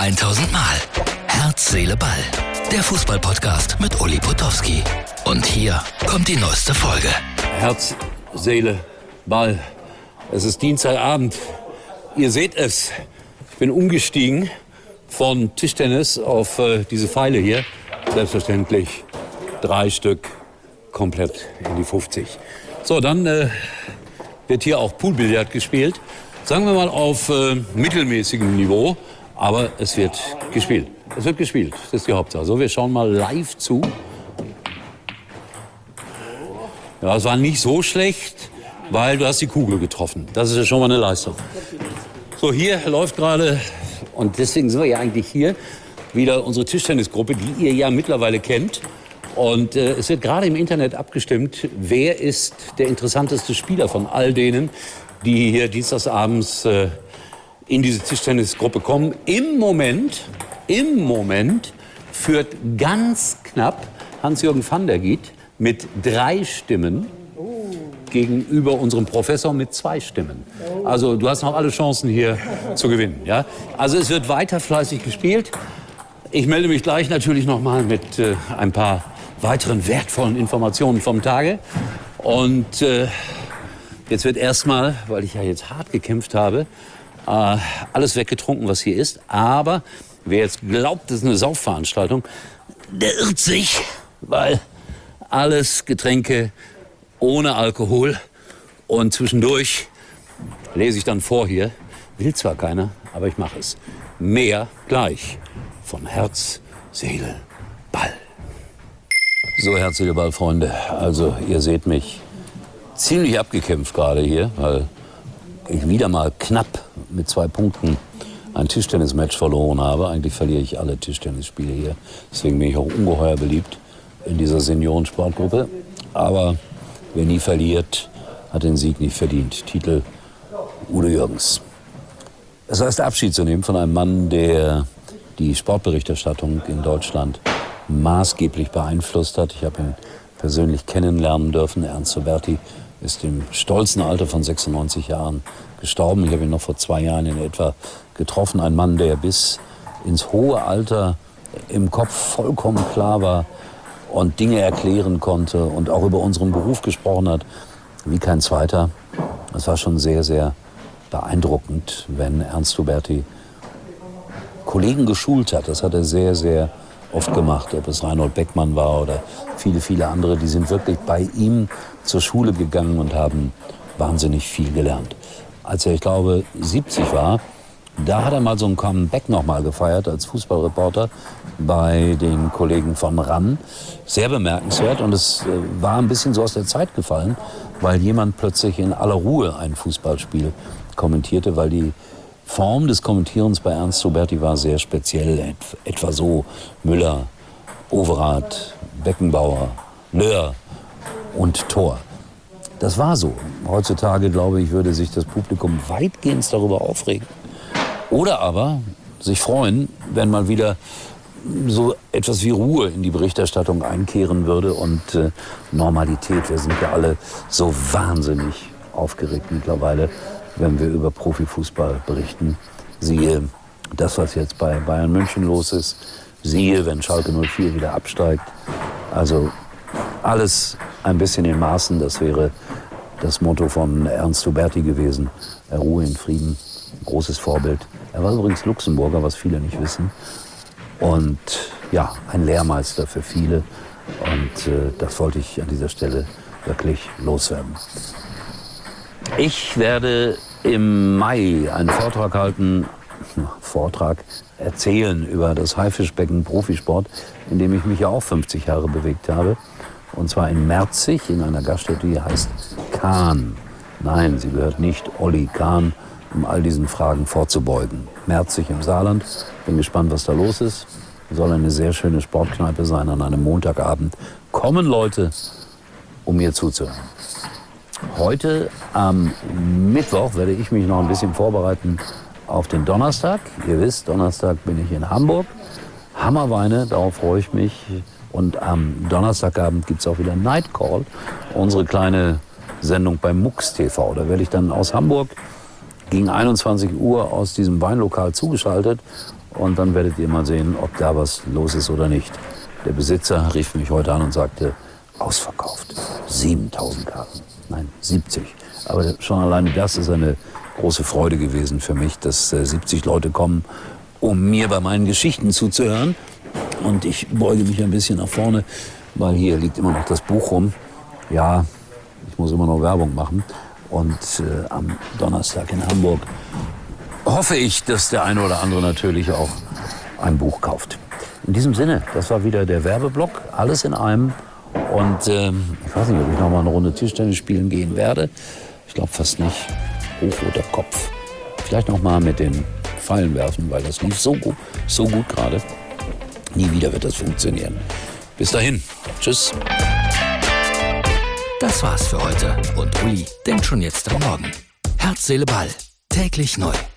1000 Mal. Herz, Seele, Ball. Der Fußballpodcast mit Uli Potowski. Und hier kommt die neueste Folge. Herz, Seele, Ball. Es ist Dienstagabend. Ihr seht es. Ich bin umgestiegen von Tischtennis auf diese Pfeile hier. Selbstverständlich 3 Stück komplett in die 50. So, dann wird hier auch Poolbillard gespielt. Sagen wir mal auf mittelmäßigem Niveau. Aber es wird gespielt. Es wird gespielt. Das ist die Hauptsache. So, wir schauen mal live zu. Ja, es war nicht so schlecht, weil du hast die Kugel getroffen. Das ist ja schon mal eine Leistung. So, hier läuft gerade, und deswegen sind wir ja eigentlich hier, wieder unsere Tischtennisgruppe, die ihr ja mittlerweile kennt. Und es wird gerade im Internet abgestimmt, wer ist der interessanteste Spieler von all denen, die hier dienstagsabends in diese Tischtennisgruppe kommen. Im Moment führt ganz knapp Hans-Jürgen van der Giet mit 3 Stimmen gegenüber unserem Professor mit 2 Stimmen. Also du hast noch alle Chancen hier zu gewinnen. Ja? Also es wird weiter fleißig gespielt. Ich melde mich gleich natürlich noch mal mit ein paar weiteren wertvollen Informationen vom Tage. Und jetzt wird erstmal, weil ich ja jetzt hart gekämpft habe, alles weggetrunken, was hier ist. Aber wer jetzt glaubt, das ist eine Saufveranstaltung, der irrt sich, weil alles Getränke ohne Alkohol. Und zwischendurch lese ich dann vor hier. Will zwar keiner, aber ich mache es. Mehr gleich von Herz, Seele, Ball. So, Herz, Seele, Ball, Freunde. Also, ihr seht mich ziemlich abgekämpft gerade hier, weil ich wieder mal knapp mit 2 Punkten ein Tischtennismatch verloren habe. Eigentlich verliere ich alle Tischtennisspiele hier. Deswegen bin ich auch ungeheuer beliebt in dieser Seniorensportgruppe. Aber wer nie verliert, hat den Sieg nicht verdient. Titel Udo Jürgens. Es heißt, Abschied zu nehmen von einem Mann, der die Sportberichterstattung in Deutschland maßgeblich beeinflusst hat. Ich habe ihn persönlich kennenlernen dürfen. Ernst Soberti ist im stolzen Alter von 96 Jahren gestorben. Ich habe ihn noch vor 2 Jahren in etwa getroffen. Ein Mann, der bis ins hohe Alter im Kopf vollkommen klar war und Dinge erklären konnte und auch über unseren Beruf gesprochen hat wie kein zweiter. Es war schon sehr, sehr beeindruckend, wenn Ernst Soberti Kollegen geschult hat. Das hat er sehr, sehr oft gemacht, ob es Reinhold Beckmann war oder viele, viele andere. Die sind wirklich bei ihm zur Schule gegangen und haben wahnsinnig viel gelernt. Als er, ich glaube, 70 war, da hat er mal so ein Comeback noch mal gefeiert als Fußballreporter bei den Kollegen von RAN. Sehr bemerkenswert, und es war ein bisschen so aus der Zeit gefallen, weil jemand plötzlich in aller Ruhe ein Fußballspiel kommentierte, weil die Form des Kommentierens bei Ernst Soberti war sehr speziell. Etwa so: Müller, Overath, Beckenbauer, Löhr und Tor. Das war so. Heutzutage, glaube ich, würde sich das Publikum weitgehend darüber aufregen. Oder aber sich freuen, wenn mal wieder so etwas wie Ruhe in die Berichterstattung einkehren würde und Normalität. Wir sind ja alle so wahnsinnig aufgeregt mittlerweile, wenn wir über Profifußball berichten. Siehe das, was jetzt bei Bayern München los ist. Siehe, wenn Schalke 04 wieder absteigt. Also alles ein bisschen in Maßen. Das wäre das Motto von Ernst Soberti gewesen. Ruhe in Frieden. Großes Vorbild. Er war übrigens Luxemburger, was viele nicht wissen. Und ja, ein Lehrmeister für viele. Und das wollte ich an dieser Stelle wirklich loswerden. Ich werde im Mai einen Vortrag halten, erzählen über das Haifischbecken Profisport, in dem ich mich ja auch 50 Jahre bewegt habe. Und zwar in Merzig, in einer Gaststätte, die heißt Kahn. Nein, sie gehört nicht Olli Kahn, um all diesen Fragen vorzubeugen. Merzig im Saarland. Bin gespannt, was da los ist. Soll eine sehr schöne Sportkneipe sein an einem Montagabend. Kommen Leute, um mir zuzuhören. Heute am Mittwoch werde ich mich noch ein bisschen vorbereiten auf den Donnerstag. Ihr wisst, Donnerstag bin ich in Hamburg. Hammerweine, darauf freue ich mich. Und am Donnerstagabend gibt es auch wieder Night Call, unsere kleine Sendung beim MUX TV. Da werde ich dann aus Hamburg gegen 21 Uhr aus diesem Weinlokal zugeschaltet und dann werdet ihr mal sehen, ob da was los ist oder nicht. Der Besitzer rief mich heute an und sagte, ausverkauft, 7.000 Karten, nein, 70. Aber schon alleine das ist eine große Freude gewesen für mich, dass 70 Leute kommen, um mir bei meinen Geschichten zuzuhören. Und ich beuge mich ein bisschen nach vorne, weil hier liegt immer noch das Buch rum. Ja, ich muss immer noch Werbung machen. Und am Donnerstag in Hamburg hoffe ich, dass der eine oder andere natürlich auch ein Buch kauft. In diesem Sinne, das war wieder der Werbeblock, alles in einem. Und ich weiß nicht, ob ich noch mal eine Runde Tischtennis spielen gehen werde. Ich glaube fast nicht. Hochroter Kopf. Vielleicht noch mal mit den Pfeilen werfen, weil das lief so gut gerade. Nie wieder wird das funktionieren. Bis dahin. Tschüss. Das war's für heute. Und Uli denkt schon jetzt am Morgen. Herz, Seele, Ball. Täglich neu.